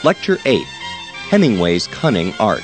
Lecture 8, Hemingway's Cunning Art.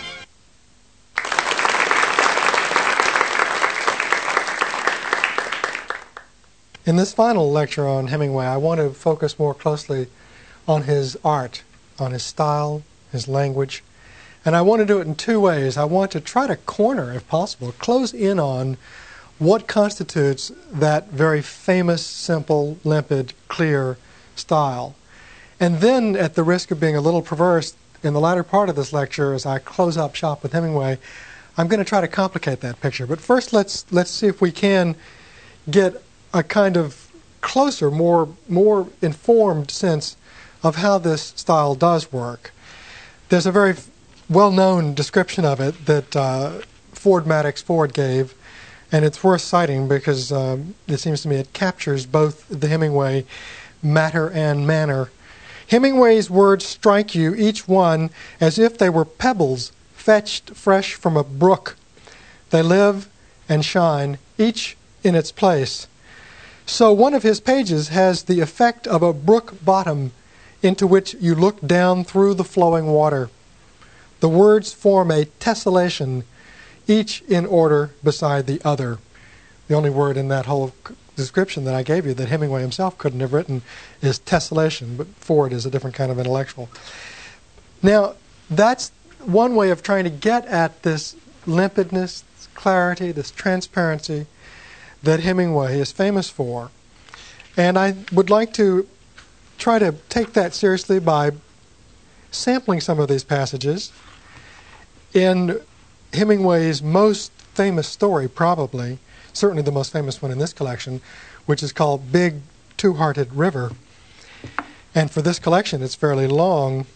In this final lecture on Hemingway, I want to focus more closely on his art, on his style, his language. And I want to do it in two ways. I want to try to corner, if possible, close in on what constitutes that very famous, simple, limpid, clear style. And then, at the risk of being a little perverse, in the latter part of this lecture, as I close up shop with Hemingway, I'm going to try to complicate that picture. But first, let's see if we can get a kind of closer, more informed sense of how this style does work. There's a very well-known description of it that Ford Madox Ford gave, and it's worth citing because it seems to me it captures both the Hemingway matter and manner. Hemingway's words strike you, each one, as if they were pebbles fetched fresh from a brook. They live and shine, each in its place. So one of his pages has the effect of a brook bottom into which you look down through the flowing water. The words form a tessellation, each in order beside the other. The only word in that whole description that I gave you that Hemingway himself couldn't have written is tessellation, but Ford is a different kind of intellectual. Now, that's one way of trying to get at this limpidness, this clarity, this transparency that Hemingway is famous for. And I would like to try to take that seriously by sampling some of these passages. In Hemingway's most famous story, probably, certainly the most famous one in this collection, which is called Big Two-Hearted River. And for this collection, it's fairly long.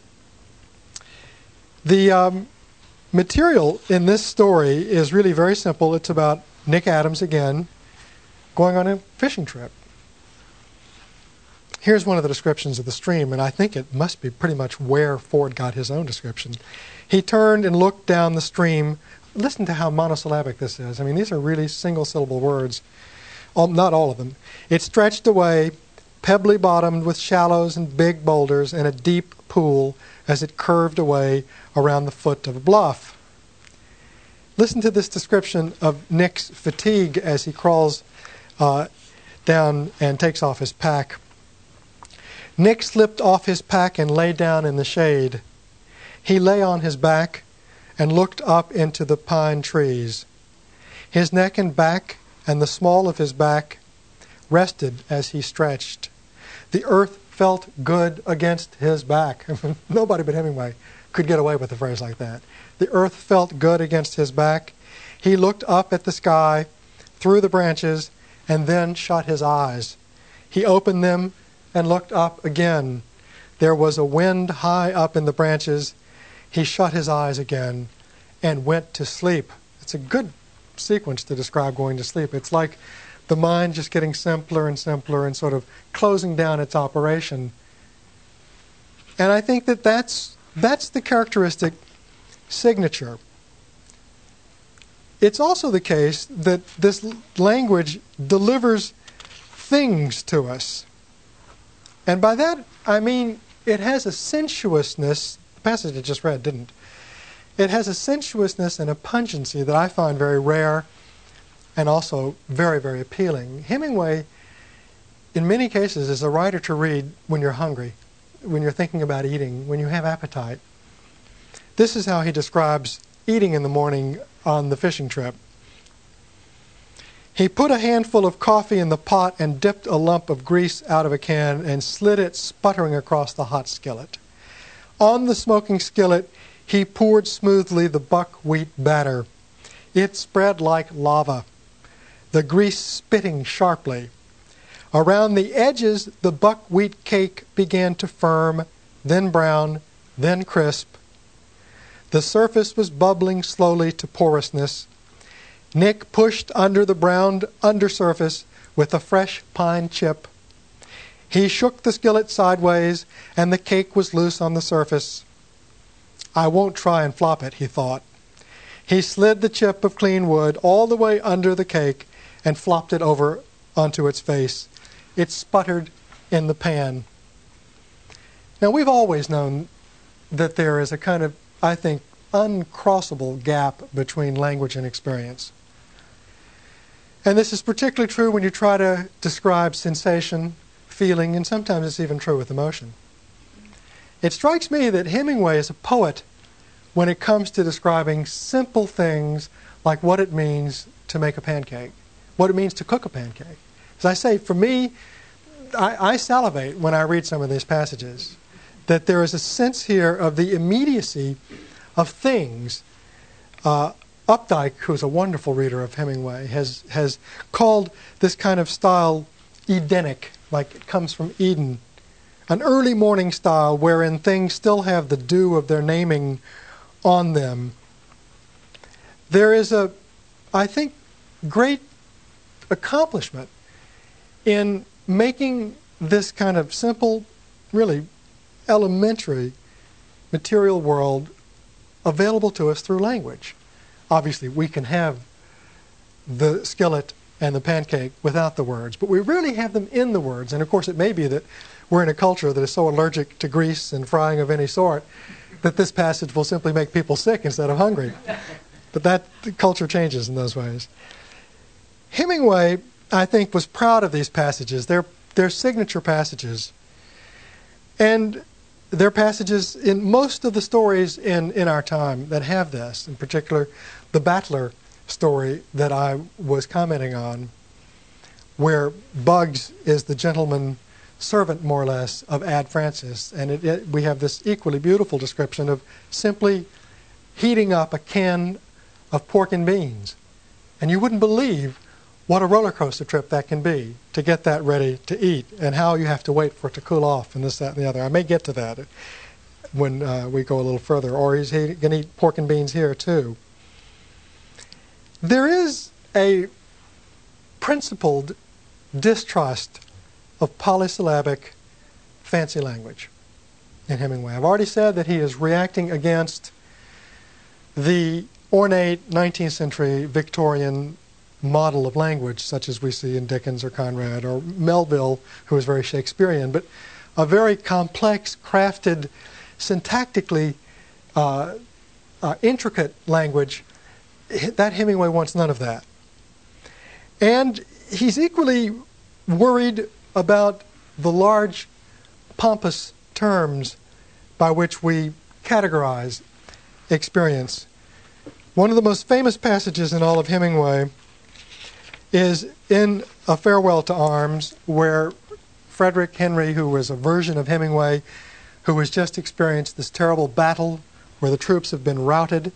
The material in this story is really very simple. It's about Nick Adams, again, going on a fishing trip. Here's one of the descriptions of the stream, and I think it must be pretty much where Ford got his own description. He turned and looked down the stream. Listen to how monosyllabic this is. I mean, these are really single-syllable words. Not all of them. It stretched away, pebbly bottomed with shallows and big boulders and a deep pool as it curved away around the foot of a bluff. Listen to this description of Nick's fatigue as he crawls down and takes off his pack. Nick slipped off his pack and lay down in the shade. He lay on his back and looked up into the pine trees. His neck and back and the small of his back rested as he stretched. The earth felt good against his back. Nobody but Hemingway could get away with a phrase like that. The earth felt good against his back. He looked up at the sky, through the branches, and then shut his eyes. He opened them and looked up again. There was a wind high up in the branches. He shut his eyes again and went to sleep. It's a good sequence to describe going to sleep. It's like the mind just getting simpler and simpler and sort of closing down its operation. And I think that that's the characteristic signature. It's also the case that this language delivers things to us. And by that, I mean it has a sensuousness. The passage I just read didn't. It has a sensuousness and a pungency that I find very rare and also very, very appealing. Hemingway, in many cases, is a writer to read when you're hungry, when you're thinking about eating, when you have appetite. This is how he describes eating in the morning on the fishing trip. He put a handful of coffee in the pot and dipped a lump of grease out of a can and slid it sputtering across the hot skillet. On the smoking skillet, he poured smoothly the buckwheat batter. It spread like lava, the grease spitting sharply. Around the edges, the buckwheat cake began to firm, then brown, then crisp. The surface was bubbling slowly to porousness. Nick pushed under the browned undersurface with a fresh pine chip. He shook the skillet sideways, and the cake was loose on the surface. I won't try and flop it, he thought. He slid the chip of clean wood all the way under the cake and flopped it over onto its face. It sputtered in the pan. Now, we've always known that there is a kind of, I think, uncrossable gap between language and experience. And this is particularly true when you try to describe sensation, feeling, and sometimes it's even true with emotion. It strikes me that Hemingway is a poet when it comes to describing simple things like what it means to make a pancake, what it means to cook a pancake. As I say, for me, I salivate when I read some of these passages, that there is a sense here of the immediacy of things. Updike, who's a wonderful reader of Hemingway, has called this kind of style Edenic, like it comes from Eden, an early morning style wherein things still have the dew of their naming on them. There is a, I think, great accomplishment in making this kind of simple, really elementary material world available to us through language. Obviously, we can have the skillet and the pancake without the words, but we really have them in the words. And of course, it may be that we're in a culture that is so allergic to grease and frying of any sort that this passage will simply make people sick instead of hungry. But that culture changes in those ways. Hemingway, I think, was proud of these passages. They're signature passages. And they're passages in most of the stories in our time that have this, in particular the Battler story that I was commenting on, where Bugs is the gentleman servant, more or less, of Ad Francis. And we have this equally beautiful description of simply heating up a can of pork and beans. And you wouldn't believe what a roller coaster trip that can be to get that ready to eat, and how you have to wait for it to cool off, and this, that, and the other. I may get to that when we go a little further. Or he's going to eat pork and beans here, too. There is a principled distrust of polysyllabic fancy language in Hemingway. I've already said that he is reacting against the ornate 19th century Victorian model of language, such as we see in Dickens or Conrad or Melville, who is very Shakespearean, but a very complex, crafted, syntactically intricate language. That Hemingway wants none of that. And he's equally worried about the large, pompous terms by which we categorize experience. One of the most famous passages in all of Hemingway is in A Farewell to Arms, where Frederick Henry, who was a version of Hemingway, who has just experienced this terrible battle where the troops have been routed.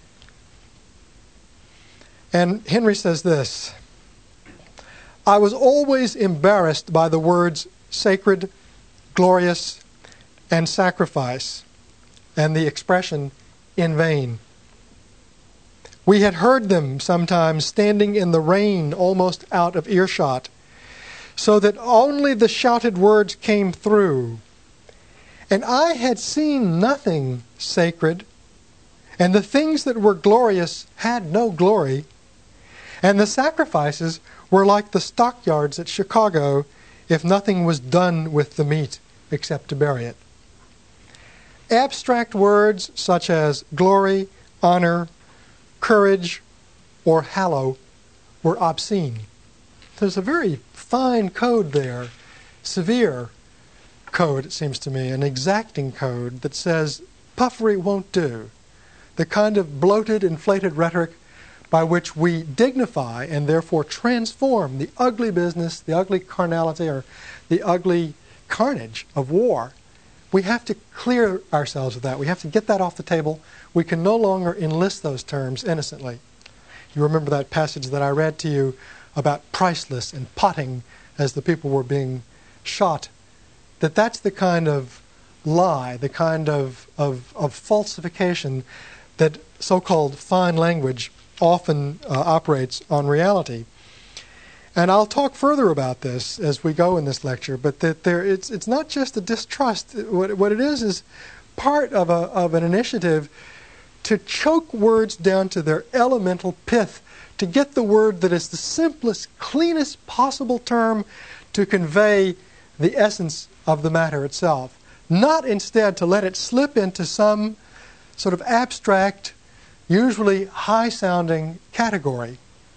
And Henry says this: "I was always embarrassed by the words sacred, glorious, and sacrifice, and the expression in vain. We had heard them sometimes standing in the rain almost out of earshot, so that only the shouted words came through. And I had seen nothing sacred, and the things that were glorious had no glory, and the sacrifices were like the stockyards at Chicago if nothing was done with the meat except to bury it." Abstract words such as glory, honor, courage, or hallow were obscene. There's a very fine code there, severe code, it seems to me, an exacting code that says puffery won't do. The kind of bloated, inflated rhetoric by which we dignify and therefore transform the ugly business, the ugly carnality, or the ugly carnage of war. We have to clear ourselves of that. We have to get that off the table. We can no longer enlist those terms innocently. You remember that passage that I read to you about priceless and potting as the people were being shot. That's the kind of lie, the kind of falsification that so-called fine language often operates on reality. And I'll talk further about this as we go in this lecture, but that it's not just a distrust. What it is part of an initiative to choke words down to their elemental pith, to get the word that is the simplest, cleanest possible term to convey the essence of the matter itself. not instead to let it slip into some sort of abstract, usually high-sounding category.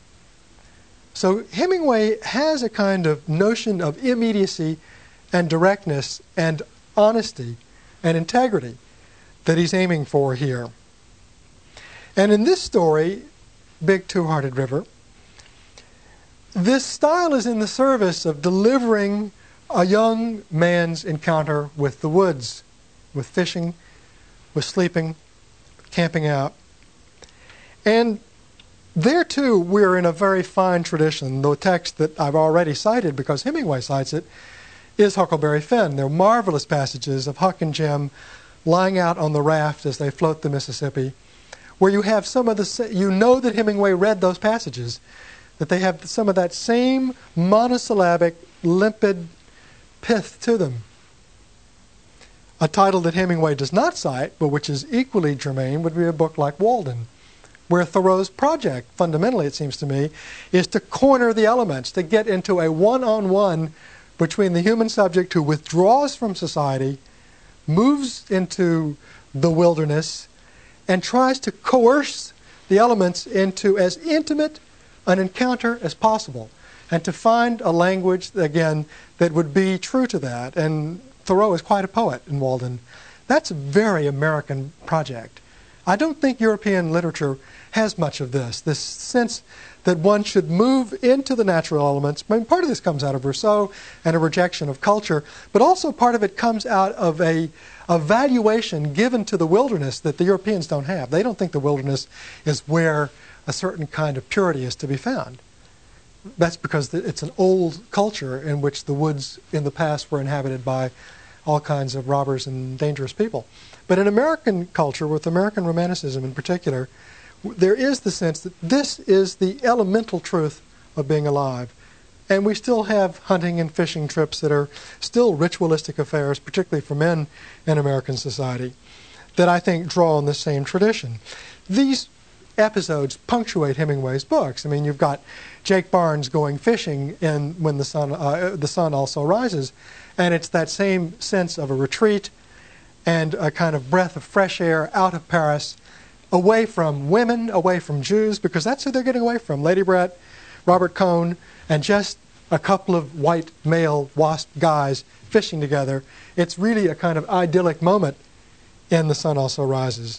So Hemingway has a kind of notion of immediacy and directness and honesty and integrity that he's aiming for here. And in this story, Big Two-Hearted River, this style is in the service of delivering a young man's encounter with the woods, with fishing, with sleeping, camping out. And there, too, we're in a very fine tradition. The text that I've already cited, because Hemingway cites it, is Huckleberry Finn. There are marvelous passages of Huck and Jim lying out on the raft as they float the Mississippi, where you have some of the, you know that Hemingway read those passages, that they have some of that same monosyllabic, limpid pith to them. A title that Hemingway does not cite, but which is equally germane, would be a book like Walden, where Thoreau's project, fundamentally it seems to me, is to corner the elements, to get into a one-on-one between the human subject who withdraws from society, moves into the wilderness, and tries to coerce the elements into as intimate an encounter as possible, and to find a language, again, that would be true to that. And Thoreau is quite a poet in Walden. That's a very American project. I don't think European literature has much of this sense that one should move into the natural elements. I mean, part of this comes out of Rousseau and a rejection of culture, but also part of it comes out of a valuation given to the wilderness that the Europeans don't have. They don't think the wilderness is where a certain kind of purity is to be found. That's because it's an old culture in which the woods in the past were inhabited by all kinds of robbers and dangerous people. But in American culture, with American Romanticism in particular, there is the sense that this is the elemental truth of being alive. And we still have hunting and fishing trips that are still ritualistic affairs, particularly for men in American society, that I think draw on the same tradition. These episodes punctuate Hemingway's books. I mean, you've got Jake Barnes going fishing in When the Sun Also Rises, and it's that same sense of a retreat and a kind of breath of fresh air out of Paris, away from women, away from Jews, because that's who they're getting away from. Lady Brett, Robert Cohn, and just a couple of white male WASP guys fishing together. It's really a kind of idyllic moment in The Sun Also Rises.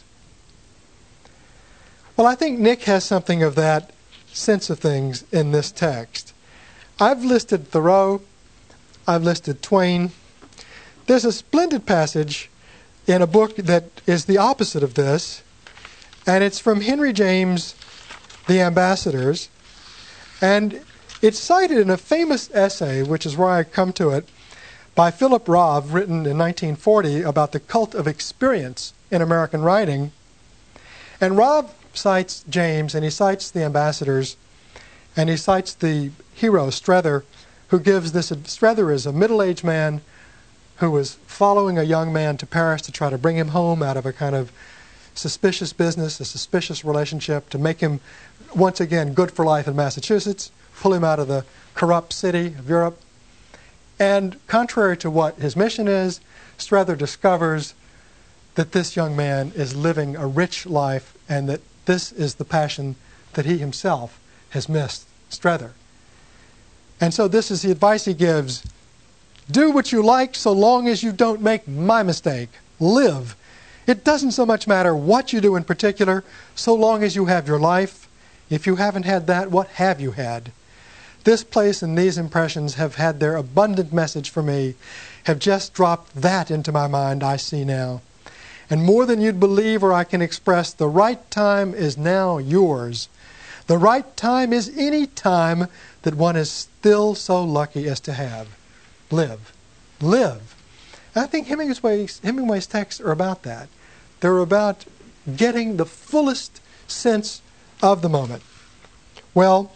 Well, I think Nick has something of that sense of things in this text. I've listed Thoreau. I've listed Twain. There's a splendid passage in a book that is the opposite of this, and it's from Henry James' The Ambassadors, and it's cited in a famous essay, which is where I come to it, by Philip Robb, written in 1940 about the cult of experience in American writing. And Robb cites James, and he cites The Ambassadors, and he cites the hero, Strether, who gives this. Strether is a middle-aged man who was following a young man to Paris to try to bring him home out of a kind of suspicious business, a suspicious relationship, to make him, once again, good for life in Massachusetts, pull him out of the corrupt city of Europe. And contrary to what his mission is, Strether discovers that this young man is living a rich life and that this is the passion that he himself has missed, Strether. And so this is the advice he gives. Do what you like so long as you don't make my mistake. Live. It doesn't so much matter what you do in particular, so long as you have your life. If you haven't had that, what have you had? This place and these impressions have had their abundant message for me, have just dropped that into my mind I see now. And more than you'd believe or I can express, the right time is now yours. The right time is any time that one is still so lucky as to have. Live. Live. I think Hemingway's texts are about that. They're about getting the fullest sense of the moment. Well,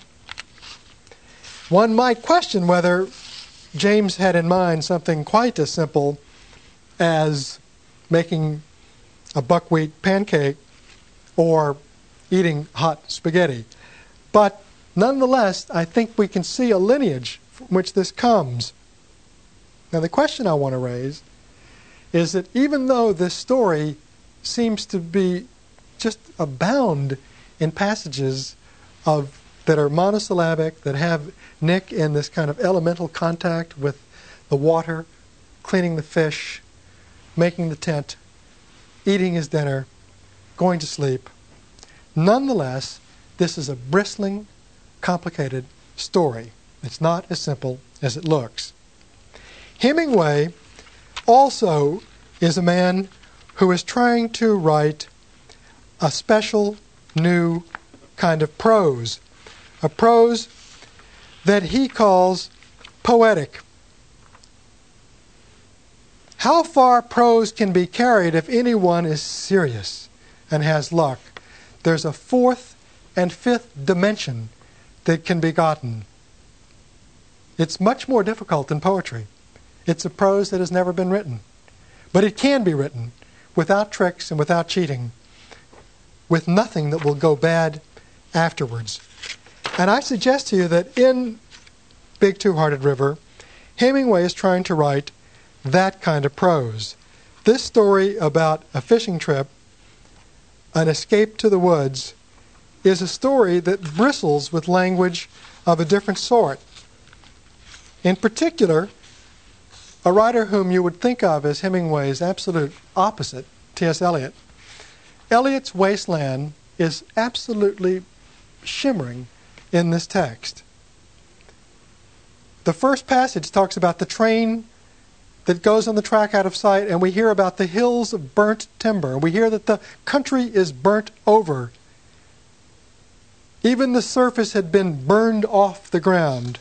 one might question whether James had in mind something quite as simple as making a buckwheat pancake or eating hot spaghetti. But nonetheless, I think we can see a lineage from which this comes. Now, the question I want to raise is that even though this story seems to be just abound in passages that are monosyllabic, that have Nick in this kind of elemental contact with the water, cleaning the fish, making the tent, eating his dinner, going to sleep. Nonetheless, this is a bristling, complicated story. It's not as simple as it looks. Hemingway also is a man who is trying to write a special new kind of prose, a prose that he calls poetic. How far prose can be carried if anyone is serious and has luck? There's a fourth and fifth dimension that can be gotten. It's much more difficult than poetry. It's a prose that has never been written. But it can be written without tricks and without cheating, with nothing that will go bad afterwards. And I suggest to you that in Big Two-Hearted River, Hemingway is trying to write that kind of prose. This story about a fishing trip, an escape to the woods, is a story that bristles with language of a different sort. In particular, a writer whom you would think of as Hemingway's absolute opposite, T.S. Eliot. Eliot's wasteland is absolutely shimmering in this text. The first passage talks about the train that goes on the track out of sight, and we hear about the hills of burnt timber. We hear that the country is burnt over. Even the surface had been burned off the ground.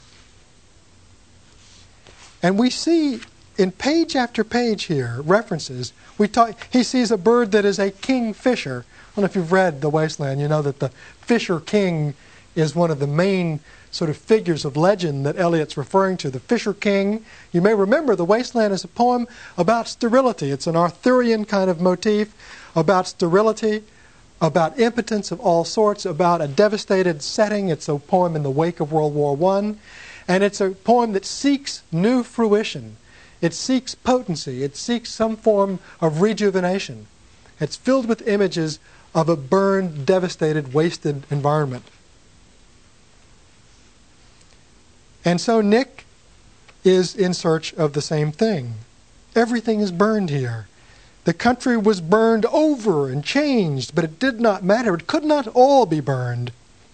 And we see in page after page here references. He sees a bird that is a kingfisher. I don't know if you've read The Wasteland. You know that the Fisher King is one of the main sort of figures of legend that Eliot's referring to. The Fisher King. You may remember The Wasteland is a poem about sterility. It's an Arthurian kind of motif about sterility, about impotence of all sorts, about a devastated setting. It's a poem in the wake of World War I. And it's a poem that seeks new fruition. It seeks potency. It seeks some form of rejuvenation. It's filled with images of a burned, devastated, wasted environment. And so Nick is in search of the same thing. Everything is burned here. The country was burned over and changed, but it did not matter. It could not all be burned.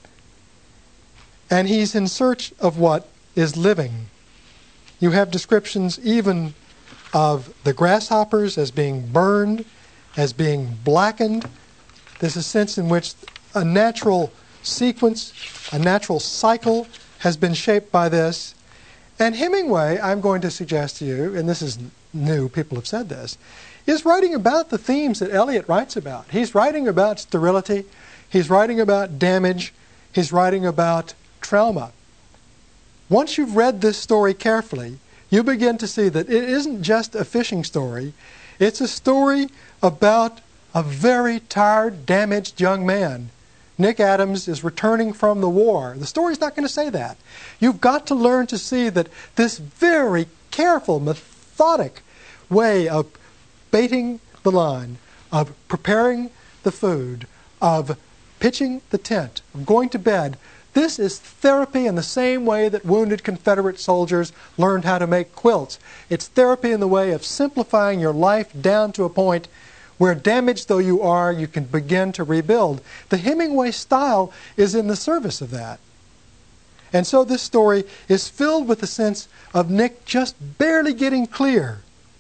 And he's in search of what is living. You have descriptions even of the grasshoppers as being burned, as being blackened. There's a sense in which a natural sequence, a natural cycle has been shaped by this. And Hemingway, I'm going to suggest to you, and this is new, people have said this, is writing about the themes that Eliot writes about. He's writing about sterility, he's writing about damage, he's writing about trauma. Once you've read this story carefully, you begin to see that it isn't just a fishing story. It's a story about a very tired, damaged young man. Nick Adams is returning from the war. The story's not going to say that. You've got to learn to see that this very careful, methodic way of baiting the line, of preparing the food, of pitching the tent, of going to bed, this is therapy in the same way that wounded Confederate soldiers learned how to make quilts. It's therapy in the way of simplifying your life down to a point where, damaged though you are, you can begin to rebuild. The Hemingway style is in the service of that. And so this story is filled with a sense of Nick just barely getting clear.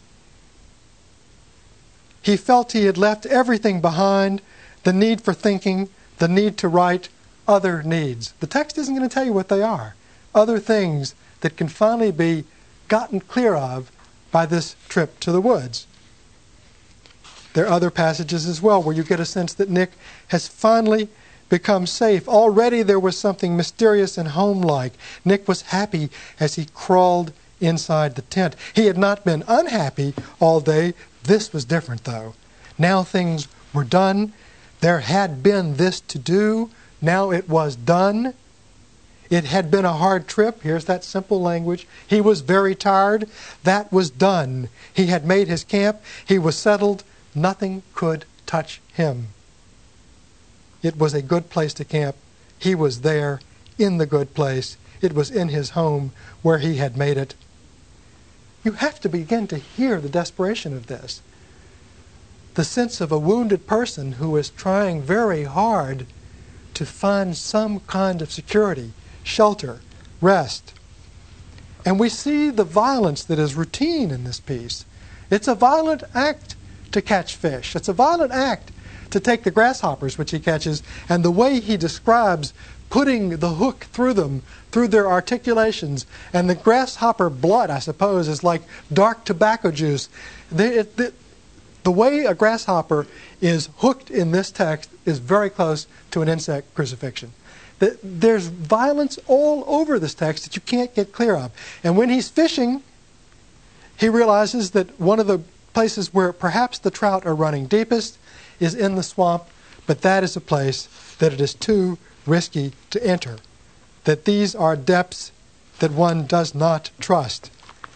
He felt he had left everything behind, the need for thinking, the need to write, other needs. The text isn't going to tell you what they are. Other things that can finally be gotten clear of by this trip to the woods. There are other passages as well where you get a sense that Nick has finally become safe. Already there was something mysterious and home-like. Nick was happy as he crawled inside the tent. He had not been unhappy all day. This was different, though. Now things were done. There had been this to do. Now it was done. It had been a hard trip. Here's that simple language. He was very tired. That was done. He had made his camp. He was settled. Nothing could touch him. It was a good place to camp. He was there in the good place. It was in his home where he had made it. You have to begin to hear the desperation of this. The sense of a wounded person who is trying very hard to find some kind of security, shelter, rest. And we see the violence that is routine in this piece. It's a violent act to catch fish. It's a violent act to take the grasshoppers, which he catches, and the way he describes putting the hook through them, through their articulations, and the grasshopper blood, I suppose, is like dark tobacco juice. The way a grasshopper is hooked in this text is very close to an insect crucifixion. There's violence all over this text that you can't get clear of. And when he's fishing, he realizes that one of the places where perhaps the trout are running deepest is in the swamp, but that is a place that it is too risky to enter, that these are depths that one does not trust.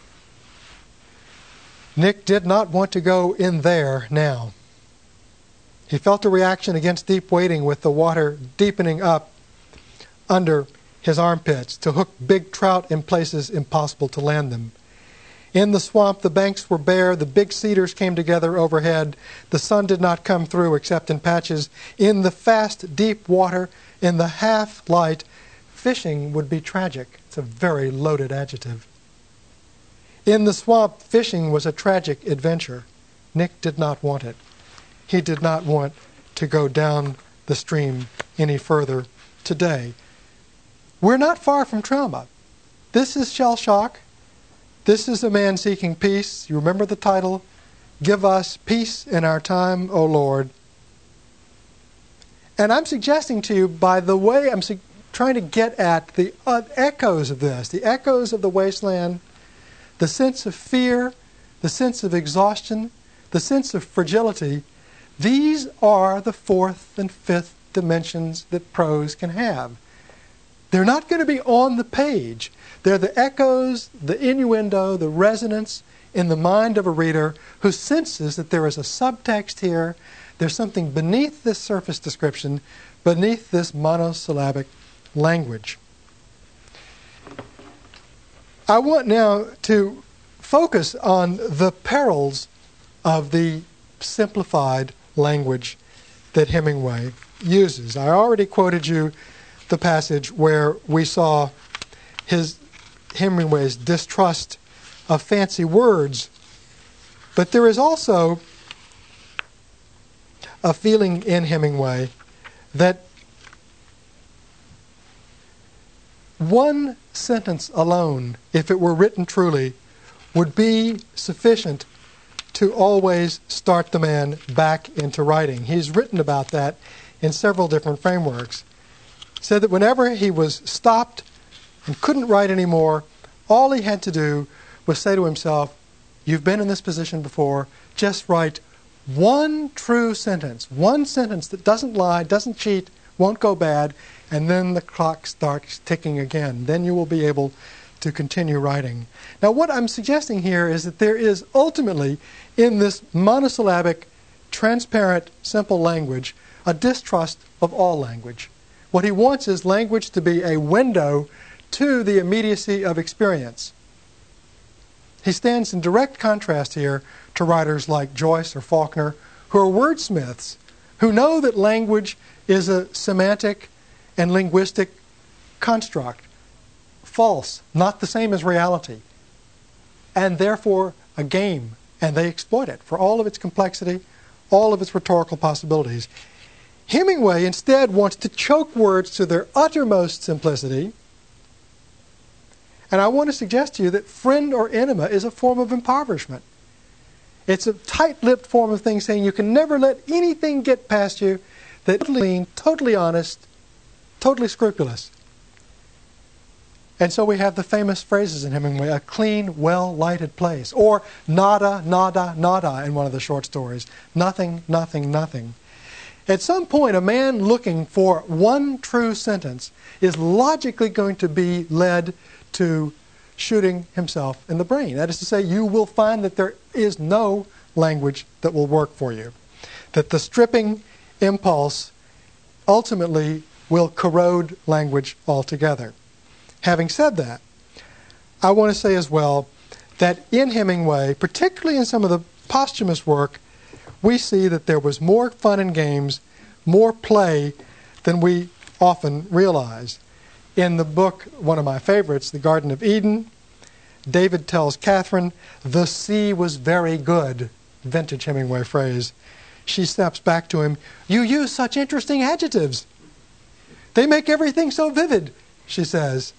Nick did not want to go in there now. He felt a reaction against deep wading with the water deepening up under his armpits to hook big trout in places impossible to land them. In the swamp, the banks were bare, the big cedars came together overhead, the sun did not come through except in patches. In the fast, deep water, in the half-light, fishing would be tragic. It's a very loaded adjective. In the swamp, fishing was a tragic adventure. Nick did not want it. He did not want to go down the stream any further today. We're not far from trauma. This is shell shock. This is a man seeking peace. You remember the title? Give us peace in our time, O Lord. And I'm suggesting to you, by the way, I'm trying to get at the echoes of this, the echoes of the wasteland, the sense of fear, the sense of exhaustion, the sense of fragility. These are the fourth and fifth dimensions that prose can have. They're not going to be on the page. They're the echoes, the innuendo, the resonance in the mind of a reader who senses that there is a subtext here. There's something beneath this surface description, beneath this monosyllabic language. I want now to focus on the perils of the simplified language that Hemingway uses. I already quoted you the passage where we saw Hemingway's distrust of fancy words, but there is also a feeling in Hemingway that one sentence alone, if it were written truly, would be sufficient to always start the man back into writing. He's written about that in several different frameworks. He said that whenever he was stopped and couldn't write anymore, all he had to do was say to himself, you've been in this position before, just write one true sentence, one sentence that doesn't lie, doesn't cheat, won't go bad, and then the clock starts ticking again. Then you will be able to continue writing. Now what I'm suggesting here is that there is ultimately, in this monosyllabic, transparent, simple language, a distrust of all language. What he wants is language to be a window to the immediacy of experience. He stands in direct contrast here to writers like Joyce or Faulkner, who are wordsmiths, who know that language is a semantic and linguistic construct, false, not the same as reality, and therefore a game, and they exploit it for all of its complexity, all of its rhetorical possibilities. Hemingway instead wants to choke words to their uttermost simplicity, and I want to suggest to you that friend or enema is a form of impoverishment. It's a tight-lipped form of thing saying you can never let anything get past you that's clean, totally honest, totally scrupulous. And so we have the famous phrases in Hemingway, a clean, well-lighted place, or nada, nada, nada in one of the short stories. Nothing, nothing, nothing. At some point, a man looking for one true sentence is logically going to be led to shooting himself in the brain. That is to say, you will find that there is no language that will work for you, that the stripping impulse ultimately will corrode language altogether. Having said that, I want to say as well that in Hemingway, particularly in some of the posthumous work, we see that there was more fun and games, more play than we often realize. In the book, one of my favorites, The Garden of Eden, David tells Catherine, "The sea was very good," vintage Hemingway phrase. She snaps back to him, "You use such interesting adjectives. They make everything so vivid," she says.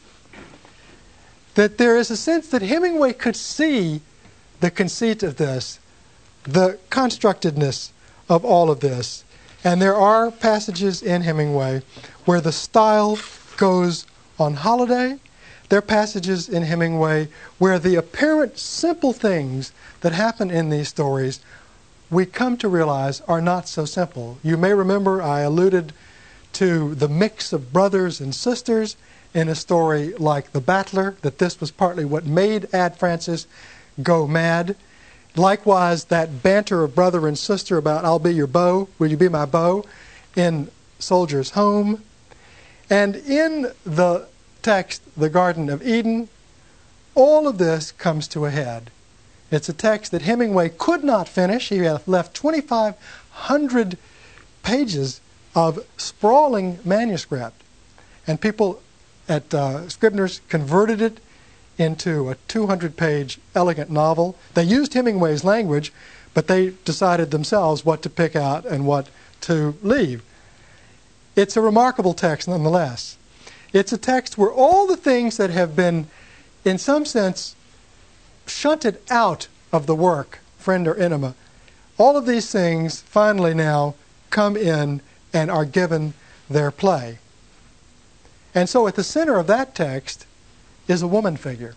That there is a sense that Hemingway could see the conceit of this, the constructedness of all of this. And there are passages in Hemingway where the style goes on holiday. There are passages in Hemingway where the apparent simple things that happen in these stories we come to realize are not so simple. You may remember I alluded to the mix of brothers and sisters in a story like The Battler, that this was partly what made Ad Francis go mad. Likewise, that banter of brother and sister about "I'll be your beau, will you be my beau?" in Soldier's Home. And in the text, The Garden of Eden, all of this comes to a head. It's a text that Hemingway could not finish. He had left 2,500 pages of sprawling manuscript. And people at Scribner's converted it into a 200-page elegant novel. They used Hemingway's language, but they decided themselves what to pick out and what to leave. It's a remarkable text nonetheless. It's a text where all the things that have been, in some sense, shunted out of the work, friend or enema, all of these things finally now come in and are given their play. And so at the center of that text is a woman figure,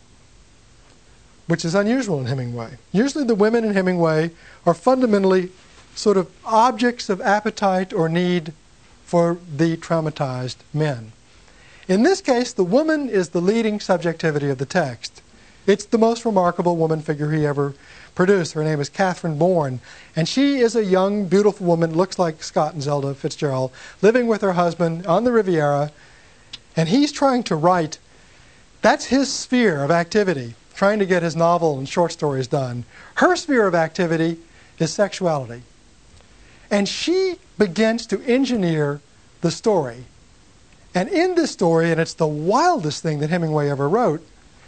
which is unusual in Hemingway. Usually the women in Hemingway are fundamentally sort of objects of appetite or need for the traumatized men. In this case, the woman is the leading subjectivity of the text. It's the most remarkable woman figure he ever produced. Her name is Catherine Bourne, and she is a young, beautiful woman, looks like Scott and Zelda Fitzgerald, living with her husband on the Riviera, and he's trying to write. That's his sphere of activity, trying to get his novel and short stories done. Her sphere of activity is sexuality. And she begins to engineer the story. And in this story, and it's the wildest thing that Hemingway ever wrote,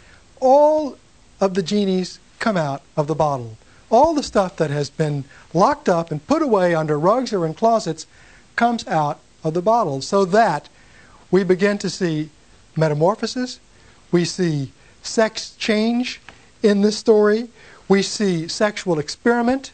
all of the genies come out of the bottle. All the stuff that has been locked up and put away under rugs or in closets comes out of the bottle, so that we begin to see metamorphosis. We see sex change in this story. We see sexual experiment.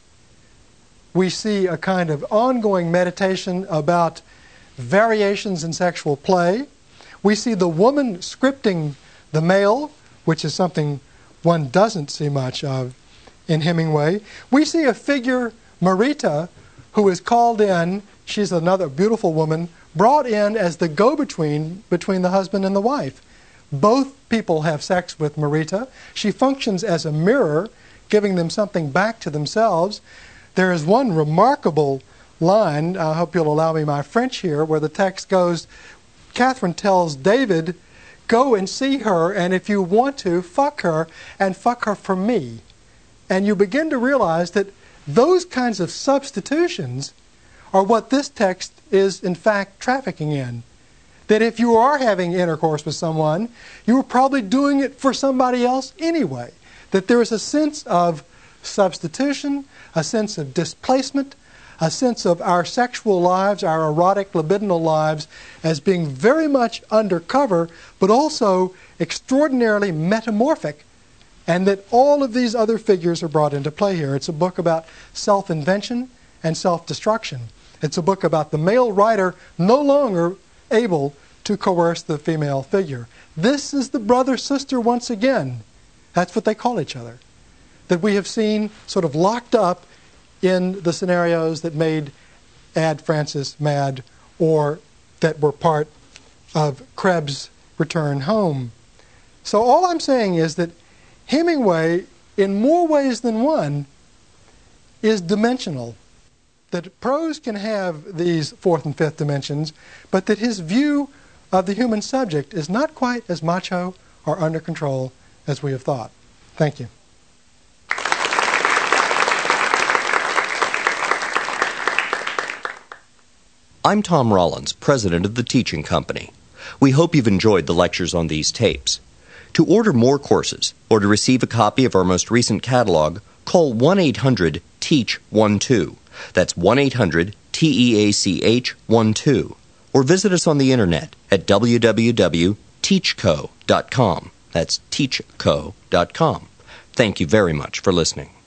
We see a kind of ongoing meditation about variations in sexual play. We see the woman scripting the male, which is something one doesn't see much of in Hemingway. We see a figure, Marita, who is called in. She's another beautiful woman, brought in as the go-between between the husband and the wife. Both people have sex with Marita. She functions as a mirror, giving them something back to themselves. There is one remarkable line, I hope you'll allow me my French here, where the text goes, Catherine tells David, "Go and see her, and if you want to, fuck her, and fuck her for me." And you begin to realize that those kinds of substitutions are what this text is in fact trafficking in. That if you are having intercourse with someone, you are probably doing it for somebody else anyway. That there is a sense of substitution, a sense of displacement, a sense of our sexual lives, our erotic libidinal lives, as being very much undercover, but also extraordinarily metamorphic, and that all of these other figures are brought into play here. It's a book about self-invention and self-destruction. It's a book about the male writer no longer able to coerce the female figure. This is the brother-sister once again. That's what they call each other. That we have seen sort of locked up in the scenarios that made Add Frances Mad or that were part of Krebs' Return Home. So all I'm saying is that Hemingway, in more ways than one, is dimensional. That prose can have these fourth and fifth dimensions, but that his view of the human subject is not quite as macho or under control as we have thought. Thank you. I'm Tom Rollins, president of the Teaching Company. We hope you've enjoyed the lectures on these tapes. To order more courses or to receive a copy of our most recent catalog, call 1-800-TEACH-12. That's 1-800-TEACH-12. Or visit us on the internet at www.teachco.com. That's teachco.com. Thank you very much for listening.